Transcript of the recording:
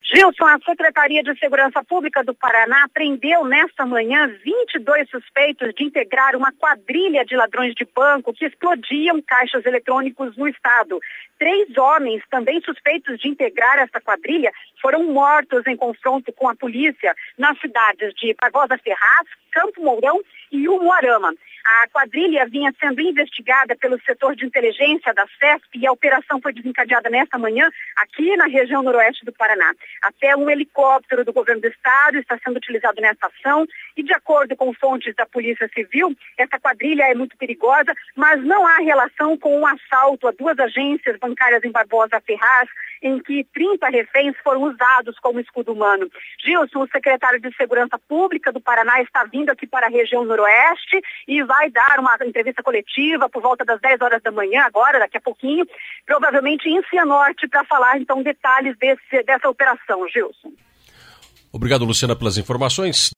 Gilson, a Secretaria de Segurança Pública do Paraná prendeu nesta manhã 22 suspeitos de integrar uma quadrilha de ladrões de banco que explodiam caixas eletrônicos no estado. 3 homens, também suspeitos de integrar essa quadrilha, foram mortos em confronto com a polícia nas cidades de Barbosa Ferraz, Campo Mourão e Umuarama. A quadrilha vinha sendo investigada pelo setor de inteligência da CESP e a operação foi desencadeada nesta manhã aqui na região noroeste do Paraná. Até um helicóptero do governo do estado está sendo utilizado nessa ação e, de acordo com fontes da Polícia Civil, essa quadrilha é muito perigosa, mas não há relação com um assalto a 2 agências bancárias em Barbosa Ferraz, em que 30 reféns foram usados como escudo humano. Gilson, o secretário de Segurança Pública do Paraná, está vindo aqui para a região noroeste e vai dar uma entrevista coletiva por volta das 10 horas da manhã, agora, daqui a pouquinho, provavelmente em Cianorte, para falar então detalhes dessa operação, Gilson. Obrigado, Luciana, pelas informações.